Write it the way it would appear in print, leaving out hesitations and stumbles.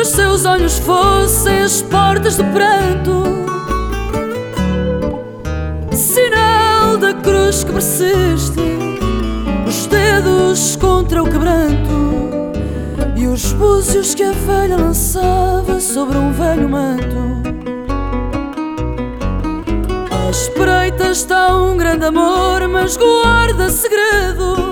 os seus olhos fossem as portas do pranto, sinal da cruz que persiste, os dedos contra o quebranto e os búzios que a velha lançava sobre um velho manto. À espreita está um grande amor, mas guarda segredo.